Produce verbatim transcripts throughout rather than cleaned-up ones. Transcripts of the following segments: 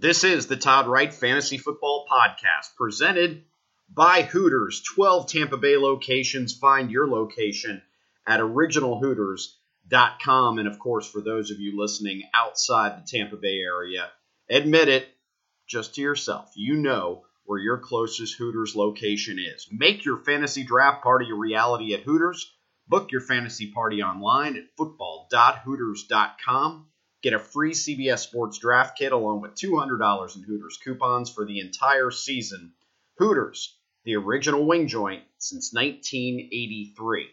This is the Todd Wright Fantasy Football Podcast, presented by Hooters. twelve Tampa Bay locations. Find your location at original hooters dot com. And, of course, for those of you listening outside the Tampa Bay area, admit it just to yourself. You know where your closest Hooters location is. Make your fantasy draft part of your reality at Hooters. Book your fantasy party online at football dot hooters dot com. Get a free C B S Sports Draft Kit along with two hundred dollars in Hooters coupons for the entire season. Hooters, the original wing joint since nineteen eighty-three.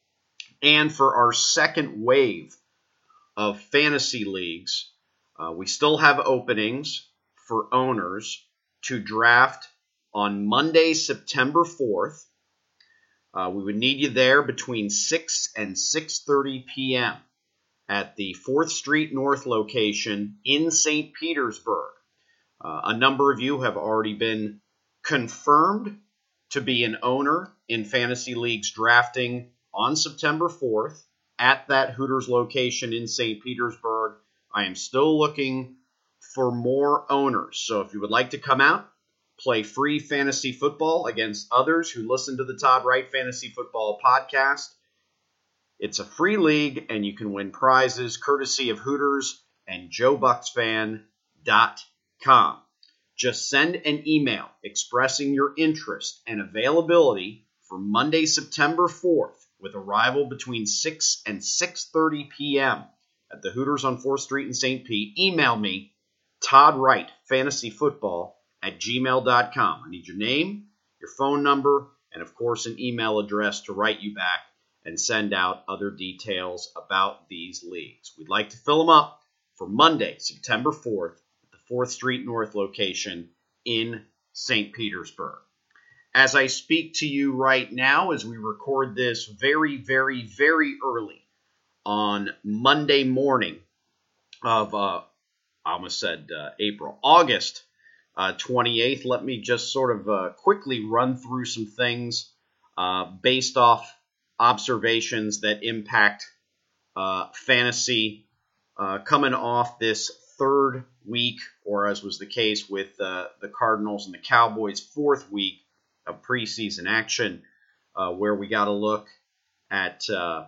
And for our second wave of fantasy leagues, uh, we still have openings for owners to draft on Monday, September fourth. Uh, we would need you there between six and six thirty p.m. at the fourth Street North location in Saint Petersburg. Uh, a number of you have already been confirmed to be an owner in fantasy leagues drafting on September fourth at that Hooters location in Saint Petersburg. I am still looking for more owners. So if you would like to come out, play free fantasy football against others who listen to the Todd Wright Fantasy Football Podcast, it's a free league, and you can win prizes courtesy of Hooters and joe bucks fan dot com. Just send an email expressing your interest and availability for Monday, September fourth, with arrival between six and six thirty p.m. at the Hooters on fourth Street in Saint Pete. Email me, Todd Wright Fantasy Football at gmail dot com. I need your name, your phone number, and, of course, an email address to write you back and send out other details about these leagues. We'd like to fill them up for Monday, September fourth, at the fourth Street North location in Saint Petersburg. As I speak to you right now, as we record this very, very, very early on Monday morning of, uh, I almost said uh, April, August uh, twenty-eighth, let me just sort of uh, quickly run through some things uh, based off observations that impact uh, fantasy uh, coming off this third week, or as was the case with uh, the Cardinals and the Cowboys, fourth week of preseason action, uh, where we got to look at uh,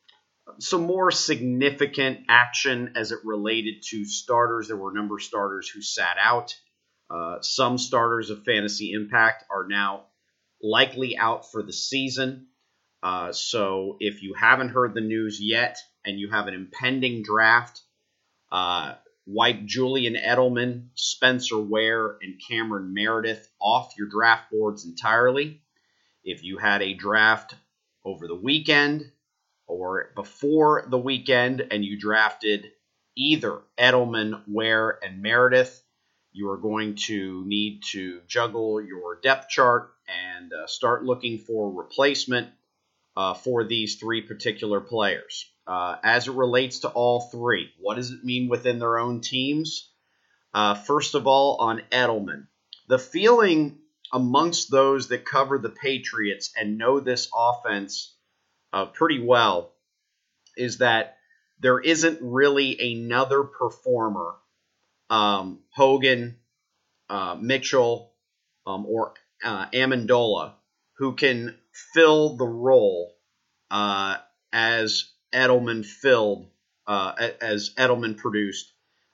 some more significant action as it related to starters. There were a number of starters who sat out. Uh, some starters of fantasy impact are now likely out for the season. Uh, so if you haven't heard the news yet and you have an impending draft, uh, wipe Julian Edelman, Spencer Ware, and Cameron Meredith off your draft boards entirely. If you had a draft over the weekend or before the weekend and you drafted either Edelman, Ware, and Meredith, you are going to need to juggle your depth chart and uh, start looking for replacement Uh, for these three particular players. Uh, as it relates to all three, what does it mean within their own teams? Uh, first of all, on Edelman, the feeling amongst those that cover the Patriots and know this offense uh, pretty well is that there isn't really another performer, um, Hogan, uh, Mitchell, um, or uh, Amendola, who can fill the role uh, as Edelman filled, uh, as Edelman produced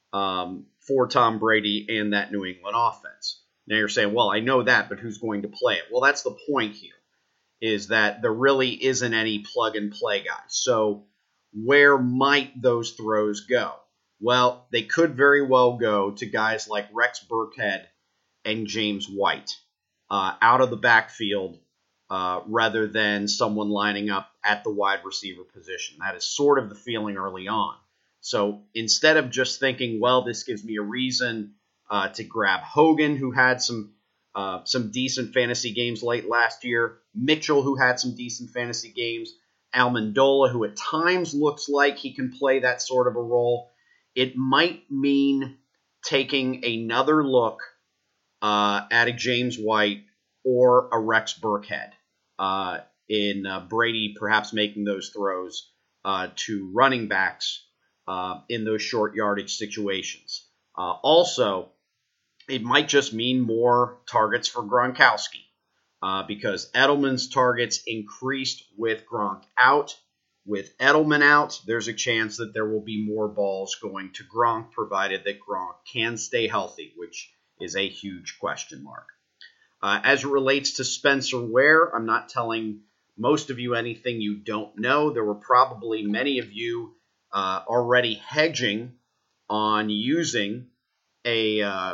um, for Tom Brady and that New England offense. Now you're saying, well, I know that, but who's going to play it? Well, that's the point here, is that there really isn't any plug-and-play guys. So where might those throws go? Well, they could very well go to guys like Rex Burkhead and James White uh, out of the backfield, Uh, rather than someone lining up at the wide receiver position. That is sort of the feeling early on. So instead of just thinking, well, this gives me a reason uh, to grab Hogan, who had some uh, some decent fantasy games late last year, Mitchell, who had some decent fantasy games, Amendola, who at times looks like he can play that sort of a role, it might mean taking another look uh, at a James White or a Rex Burkhead. Uh, in uh, Brady perhaps making those throws uh, to running backs uh, in those short yardage situations. Uh, also, it might just mean more targets for Gronkowski uh, because Edelman's targets increased with Gronk out. With Edelman out, there's a chance that there will be more balls going to Gronk, provided that Gronk can stay healthy, which is a huge question mark. Uh, as it relates to Spencer Ware, I'm not telling most of you anything you don't know. There were probably many of you uh, already hedging on using a uh,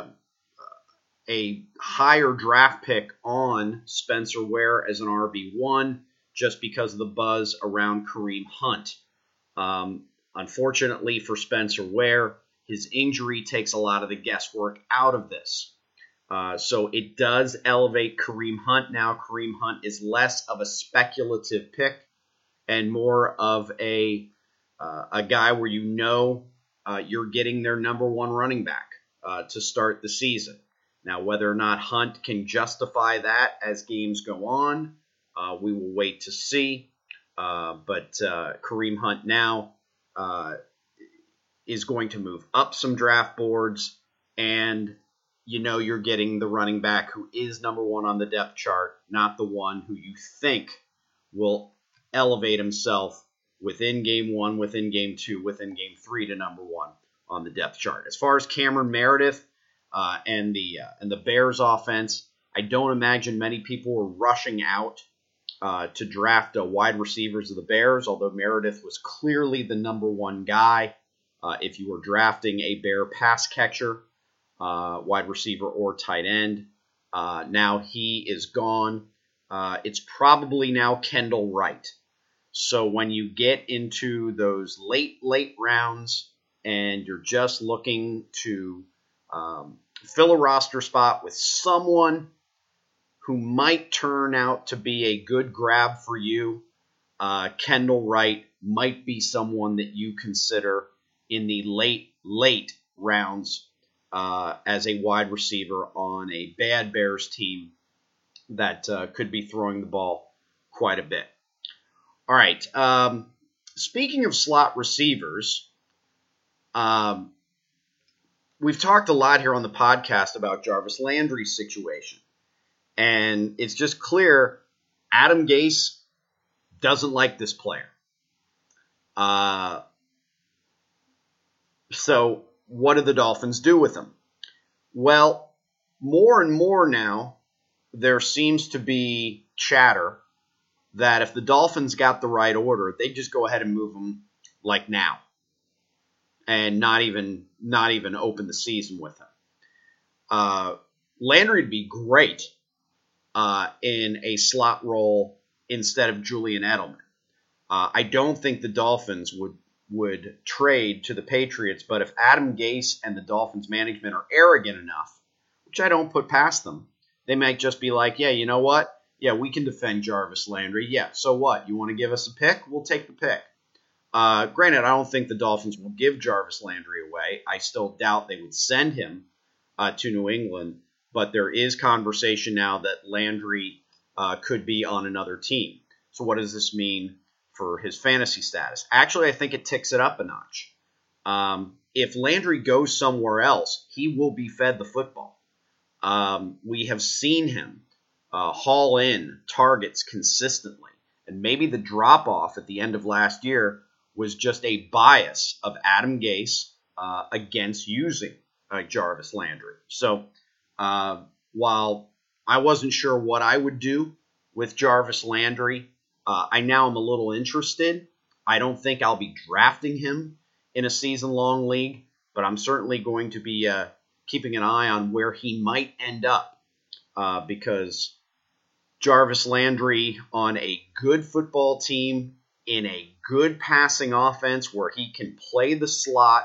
a higher draft pick on Spencer Ware as an R B one just because of the buzz around Kareem Hunt. Um, unfortunately for Spencer Ware, his injury takes a lot of the guesswork out of this. Uh, so it does elevate Kareem Hunt now. Kareem Hunt is less of a speculative pick and more of a uh, a guy where you know uh, you're getting their number one running back uh, to start the season. Now, whether or not Hunt can justify that as games go on, uh, we will wait to see. Uh, but uh, Kareem Hunt now uh, is going to move up some draft boards, and you know you're getting the running back who is number one on the depth chart, not the one who you think will elevate himself within game one, within game two, within game three to number one on the depth chart. As far as Cameron Meredith uh, and the uh, and the Bears offense, I don't imagine many people were rushing out uh, to draft uh, wide receivers of the Bears, although Meredith was clearly the number one guy uh, if you were drafting a Bear pass catcher. Uh, wide receiver or tight end. Uh, now he is gone. Uh, it's probably now Kendall Wright. So when you get into those late, late rounds and you're just looking to um, fill a roster spot with someone who might turn out to be a good grab for you, uh, Kendall Wright might be someone that you consider in the late, late rounds Uh, as a wide receiver on a bad Bears team that uh, could be throwing the ball quite a bit. All right. Um, speaking of slot receivers, um, we've talked a lot here on the podcast about Jarvis Landry's situation. And it's just clear Adam Gase doesn't like this player. Uh, so... What do the Dolphins do with him? Well, more and more now, there seems to be chatter that if the Dolphins got the right order, they'd just go ahead and move him like now and not even not even open the season with him. Uh, Landry would be great uh, in a slot role instead of Julian Edelman. Uh, I don't think the Dolphins would would trade to the Patriots, but if Adam Gase and the Dolphins management are arrogant enough, which I don't put past them, they might just be like, yeah, you know what? Yeah, we can defend Jarvis Landry. Yeah, so what? You want to give us a pick? We'll take the pick. Uh, granted, I don't think the Dolphins will give Jarvis Landry away. I still doubt they would send him uh, to New England, but there is conversation now that Landry uh, could be on another team. So what does this mean for his fantasy status? Actually, I think it ticks it up a notch. Um, if Landry goes somewhere else, he will be fed the football. Um, we have seen him uh, haul in targets consistently. And maybe the drop-off at the end of last year was just a bias of Adam Gase uh, against using uh, Jarvis Landry. So uh, while I wasn't sure what I would do with Jarvis Landry, Uh, I now am a little interested. I don't think I'll be drafting him in a season-long league, but I'm certainly going to be uh, keeping an eye on where he might end up uh, because Jarvis Landry on a good football team in a good passing offense where he can play the slot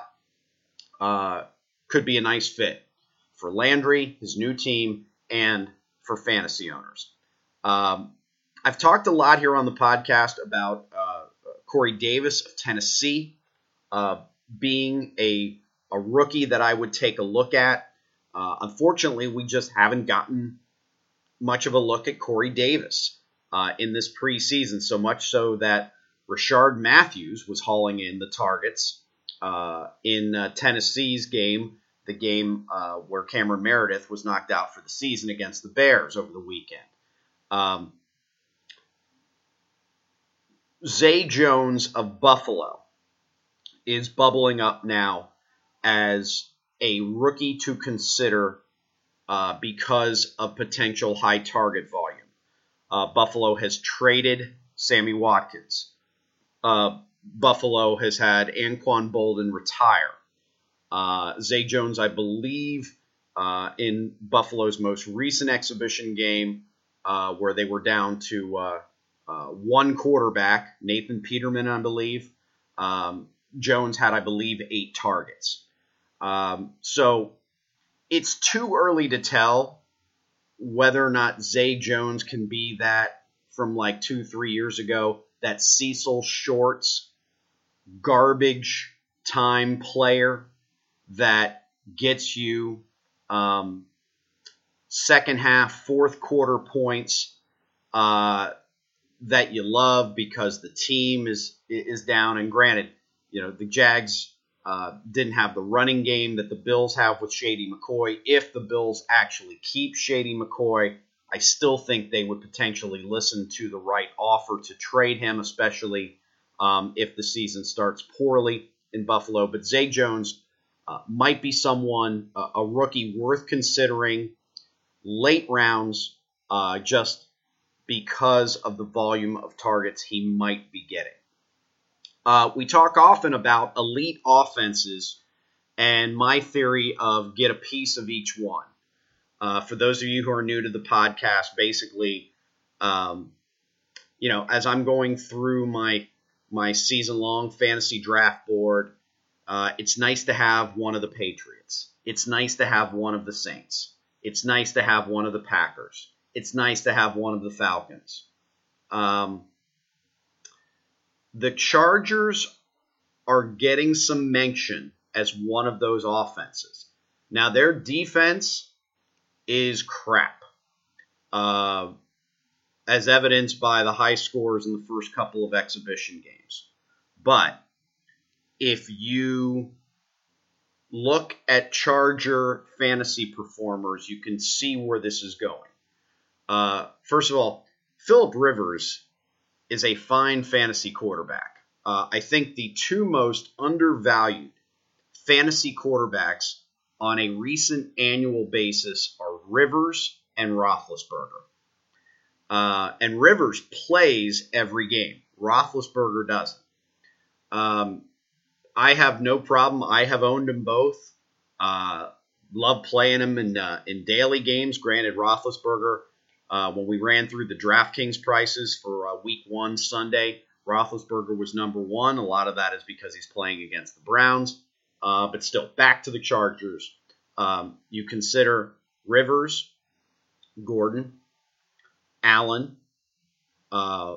uh, could be a nice fit for Landry, his new team, and for fantasy owners. Um, I've talked a lot here on the podcast about uh, Corey Davis of Tennessee uh, being a, a rookie that I would take a look at. Uh, unfortunately, we just haven't gotten much of a look at Corey Davis uh, in this preseason, so much so that Rashard Matthews was hauling in the targets uh, in uh, Tennessee's game, the game uh, where Cameron Meredith was knocked out for the season against the Bears over the weekend. Um, Zay Jones of Buffalo is bubbling up now as a rookie to consider uh, because of potential high target volume. Uh, Buffalo has traded Sammy Watkins. Uh, Buffalo has had Anquan Bolden retire. Uh, Zay Jones, I believe, uh, in Buffalo's most recent exhibition game, uh, where they were down to uh, uh, one quarterback, Nathan Peterman, I believe. Um, Jones had, I believe, eight targets. Um, so it's too early to tell whether or not Zay Jones can be that from like two, three years ago, that Cecil Shorts garbage time player that gets you um, second half, fourth quarter points uh, that you love because the team is is down. And granted, you know, the Jags uh, didn't have the running game that the Bills have with Shady McCoy. If the Bills actually keep Shady McCoy, I still think they would potentially listen to the right offer to trade him, especially um, if the season starts poorly in Buffalo. But Zay Jones uh, might be someone, uh, a rookie worth considering late rounds, uh, just because of the volume of targets he might be getting. Uh, we talk often about elite offenses and my theory of get a piece of each one. Uh, for those of you who are new to the podcast, basically, um, you know, as I'm going through my my season-long fantasy draft board, uh, it's nice to have one of the Patriots. It's nice to have one of the Saints. It's nice to have one of the Packers. It's nice to have one of the Falcons. Um, the Chargers are getting some mention as one of those offenses. Now, their defense is crap, uh, as evidenced by the high scores in the first couple of exhibition games. But if you look at Charger fantasy performers, you can see where this is going. Uh, first of all, Phillip Rivers is a fine fantasy quarterback. Uh, I think the two most undervalued fantasy quarterbacks on a recent annual basis are Rivers and Roethlisberger. Uh, and Rivers plays every game. Roethlisberger doesn't. Um, I have no problem. I have owned them both. Uh, love playing them in uh, in daily games. Granted, Roethlisberger, uh, when we ran through the DraftKings prices for uh, Week One Sunday, Roethlisberger was number one. A lot of that is because he's playing against the Browns. Uh, but still, back to the Chargers. Um, you consider Rivers, Gordon, Allen, uh,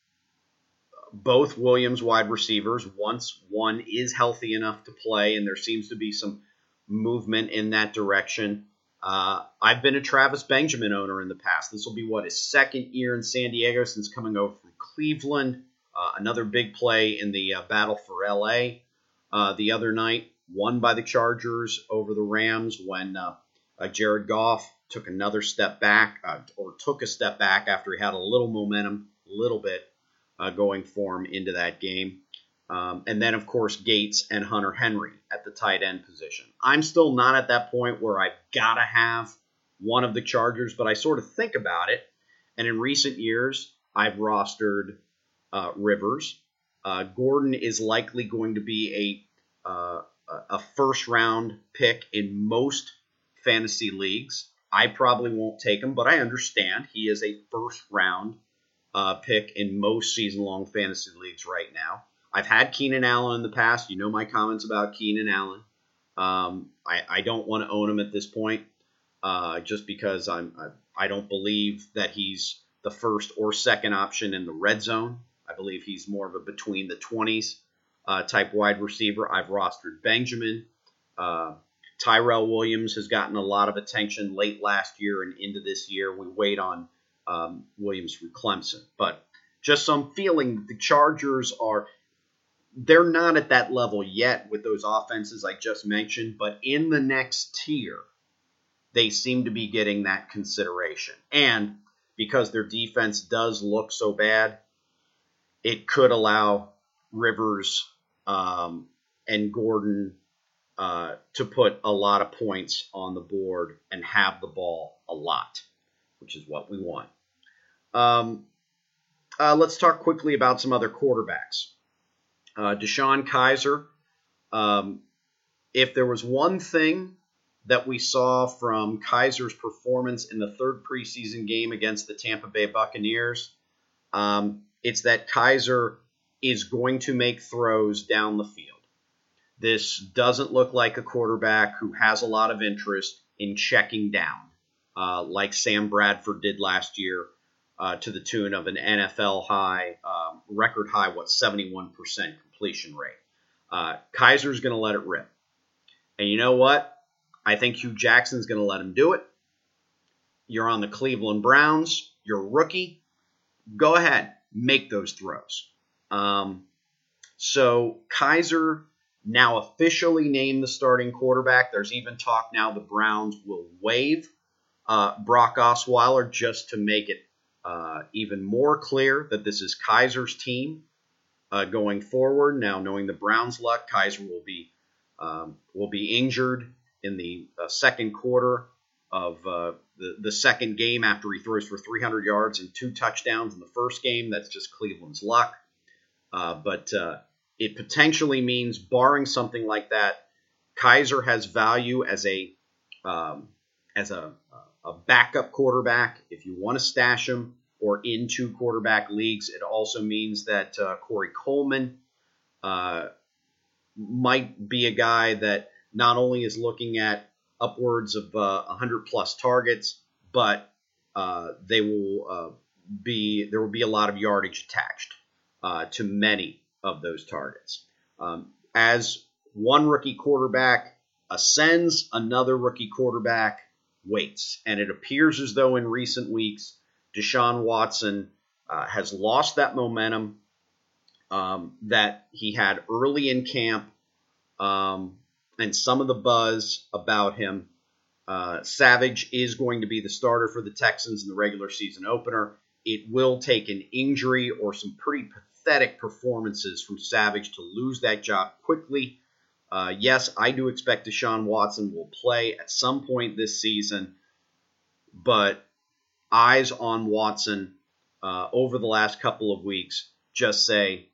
both Williams wide receivers. Once one is healthy enough to play, and there seems to be some movement in that direction. Uh, I've been a Travis Benjamin owner in the past. This will be, what, his second year in San Diego since coming over from Cleveland. Uh, another big play in the uh, battle for L A uh, the other night, won by the Chargers over the Rams when uh, uh, Jared Goff took another step back, uh, or took a step back after he had a little momentum, a little bit, uh, going for him into that game. Um, and then, of course, Gates and Hunter Henry at the tight end position. I'm still not at that point where I've got to have one of the Chargers, but I sort of think about it. And in recent years, I've rostered uh, Rivers. Uh, Gordon is likely going to be a uh, a first-round pick in most fantasy leagues. I probably won't take him, but I understand he is a first-round uh, pick in most season-long fantasy leagues right now. I've had Keenan Allen in the past. You know my comments about Keenan Allen. Um, I, I don't want to own him at this point, uh, just because I'm I, I don't believe that he's the first or second option in the red zone. I believe he's more of a between the twenties uh, type wide receiver. I've rostered Benjamin. Uh, Tyrell Williams has gotten a lot of attention late last year and into this year. We wait on um, Williams from Clemson. But just some feeling that the Chargers are they're not at that level yet with those offenses I just mentioned, but in the next tier, they seem to be getting that consideration. And because their defense does look so bad, it could allow Rivers um, and Gordon uh, to put a lot of points on the board and have the ball a lot, which is what we want. Um, uh, let's talk quickly about some other quarterbacks. Uh, DeShone Kizer, um, if there was one thing that we saw from Kizer's performance in the third preseason game against the Tampa Bay Buccaneers, um, it's that Kizer is going to make throws down the field. This doesn't look like a quarterback who has a lot of interest in checking down, uh, like Sam Bradford did last year uh, to the tune of an N F L high, um, record high, what, seventy-one percent completion rate. Uh, Kizer's going to let it rip. And you know what? I think Hugh Jackson's going to let him do it. You're on the Cleveland Browns. You're a rookie. Go ahead. Make those throws. Um, so Kizer now officially named the starting quarterback. There's even talk now the Browns will waive uh, Brock Osweiler just to make it uh, even more clear that this is Kizer's team uh, going forward. Now, knowing the Browns' luck, Kizer will be um, will be injured in the uh, second quarter of uh, the, the second game after he throws for three hundred yards and two touchdowns in the first game. That's just Cleveland's luck. Uh, but uh, it potentially means, barring something like that, Kizer has value as a um, as a, a backup quarterback if you want to stash him, or in two quarterback leagues. It also means that uh, Corey Coleman uh, might be a guy that not only is looking at upwards of uh, one hundred plus targets, but uh, they will uh, be there will be a lot of yardage attached uh, to many of those targets. Um, as one rookie quarterback ascends, another rookie quarterback waits, and it appears as though in recent weeks Deshaun Watson uh, has lost that momentum um, that he had early in camp. Um, and some of the buzz about him. Uh, Savage is going to be the starter for the Texans in the regular season opener. It will take an injury or some pretty pathetic performances from Savage to lose that job quickly. Uh, yes, I do expect Deshaun Watson will play at some point this season, but eyes on Watson uh, over the last couple of weeks just say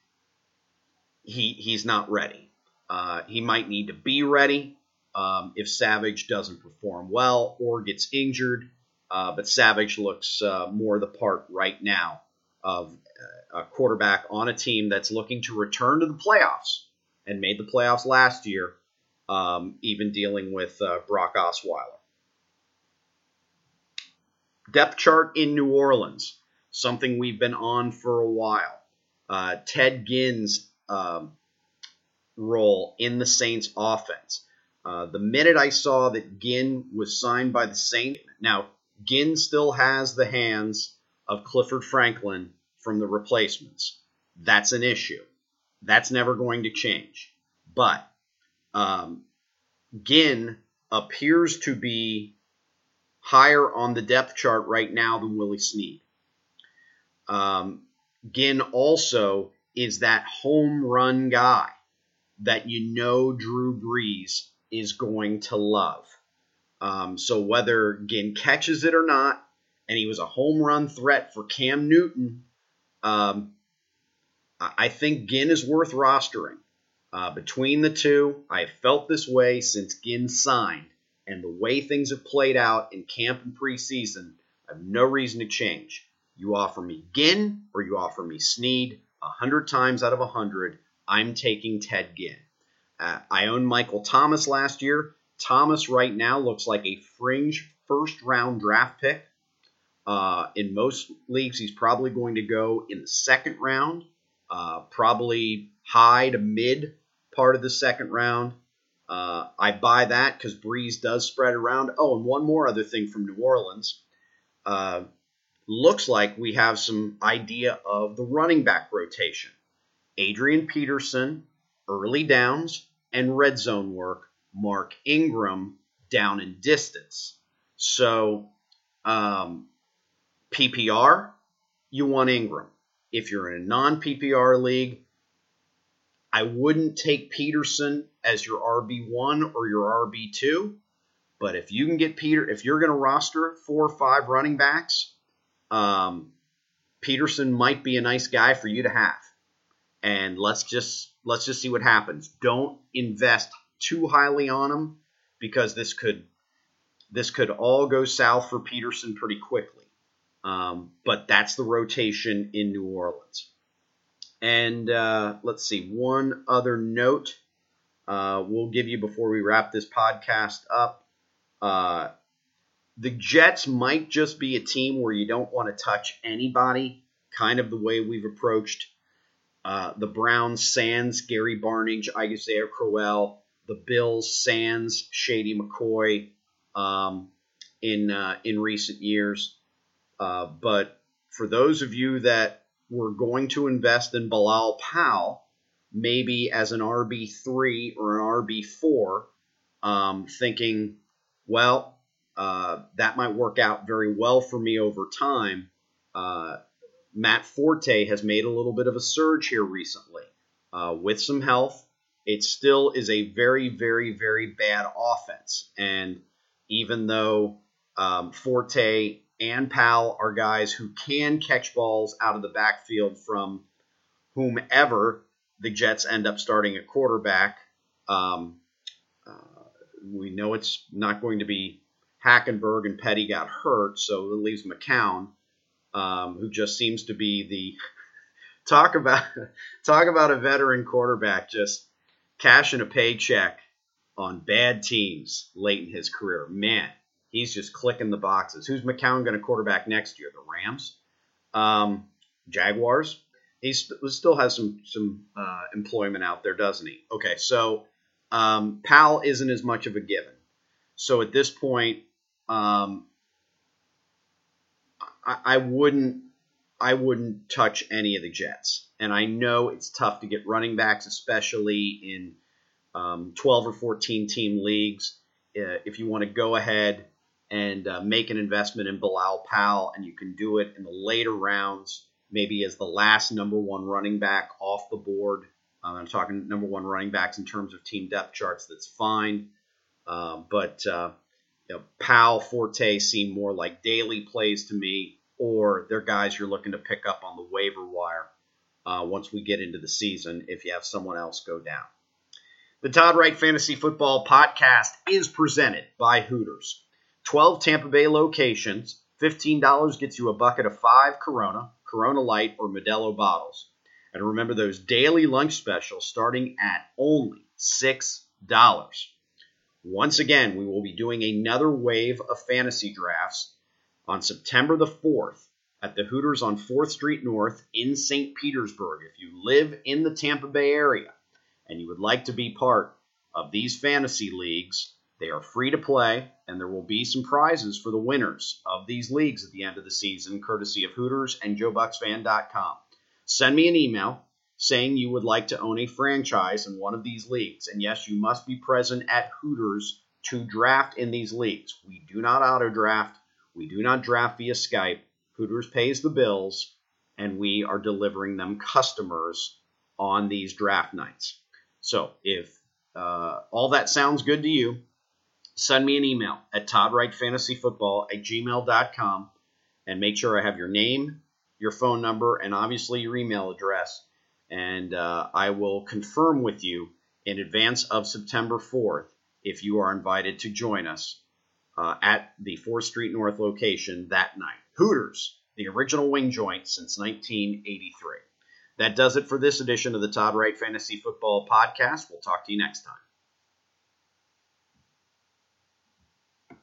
he he's not ready. Uh, he might need to be ready um, if Savage doesn't perform well or gets injured. Uh, but Savage looks uh, more the part right now of a quarterback on a team that's looking to return to the playoffs and made the playoffs last year, um, even dealing with uh, Brock Osweiler. Depth chart in New Orleans, something we've been on for a while. Uh, Ted Ginn's um, role in the Saints offense. Uh, the minute I saw that Ginn was signed by the Saints, now Ginn still has the hands of Clifford Franklin from the replacements. That's an issue. That's never going to change. But um, Ginn appears to be higher on the depth chart right now than Willie Snead. Um, Ginn also is that home run guy that you know Drew Brees is going to love. Um, so whether Ginn catches it or not, and he was a home run threat for Cam Newton, um, I think Ginn is worth rostering. Uh, between the two, I have felt this way since Ginn signed, and the way things have played out in camp and preseason, I have no reason to change. You offer me Ginn or you offer me Snead, a hundred times out of a hundred, I'm taking Ted Ginn. Uh, I owned Michael Thomas last year. Thomas right now looks like a fringe first-round draft pick. Uh, in most leagues, he's probably going to go in the second round, uh, probably high to mid part of the second round. Uh, I buy that because Brees does spread around. Oh, and one more other thing from New Orleans. Uh, looks like we have some idea of the running back rotation. Adrian Peterson, early downs, and red zone work. Mark Ingram, down and distance. So, um, P P R, you want Ingram. If you're in a non-P P R league, I wouldn't take Peterson as your R B one or your R B two. But if you can get Peter, if you're going to roster four or five running backs, um, Peterson might be a nice guy for you to have. And let's just let's just see what happens. Don't invest too highly on him, because this could this could all go south for Peterson pretty quickly. Um, but that's the rotation in New Orleans. And uh, let's see, one other note uh, we'll give you before we wrap this podcast up. Uh, the Jets might just be a team where you don't want to touch anybody, kind of the way we've approached uh, the Browns, sans Gary Barnidge, Isaiah Crowell, the Bills, sans Shady McCoy um, in uh, in recent years. Uh, but for those of you that were going to invest in Bilal Powell, maybe as an R B three or an R B four, um, thinking, well, uh, that might work out very well for me over time. Uh, Matt Forte has made a little bit of a surge here recently uh, with some health. It still is a very, very, very bad offense. And even though um, Forte and Powell are guys who can catch balls out of the backfield from whomever the Jets end up starting at quarterback, um, uh, we know it's not going to be Hackenberg, and Petty got hurt, so it leaves McCown, um, who just seems to be the talk about talk about a veteran quarterback just cashing a paycheck on bad teams late in his career. Man, he's just clicking the boxes. Who's McCown going to quarterback next year? The Rams, um, Jaguars. He st- still has some some uh, employment out there, doesn't he? Okay, so um, Powell isn't as much of a given. So at this point, um, I, I wouldn't I wouldn't touch any of the Jets. And I know it's tough to get running backs, especially in um, twelve or fourteen team leagues. Uh, if you want to go ahead and uh, make an investment in Bilal Powell, and you can do it in the later rounds, maybe as the last number one running back off the board. Um, I'm talking number one running backs in terms of team depth charts. That's fine. Uh, but uh, you know, Powell, Forte seem more like daily plays to me, or they're guys you're looking to pick up on the waiver wire uh, once we get into the season if you have someone else go down. The Todd Wright Fantasy Football Podcast is presented by Hooters. twelve Tampa Bay locations, fifteen dollars gets you a bucket of five Corona, Corona Light, or Modelo bottles. And remember those daily lunch specials starting at only six dollars. Once again, we will be doing another wave of fantasy drafts on September the fourth at the Hooters on fourth Street North in Saint Petersburg. If you live in the Tampa Bay area and you would like to be part of these fantasy leagues, they are free to play, and there will be some prizes for the winners of these leagues at the end of the season, courtesy of Hooters and Joe Bucks Fan dot com. Send me an email saying you would like to own a franchise in one of these leagues. And yes, you must be present at Hooters to draft in these leagues. We do not auto-draft. We do not draft via Skype. Hooters pays the bills, and we are delivering them customers on these draft nights. So if uh, all that sounds good to you, send me an email at todd wright fantasy football at gmail dot com and make sure I have your name, your phone number, and obviously your email address. And uh, I will confirm with you in advance of September fourth if you are invited to join us uh, at the fourth Street North location that night. Hooters, the original wing joint since nineteen eighty-three. That does it for this edition of the Todd Wright Fantasy Football Podcast. We'll talk to you next time.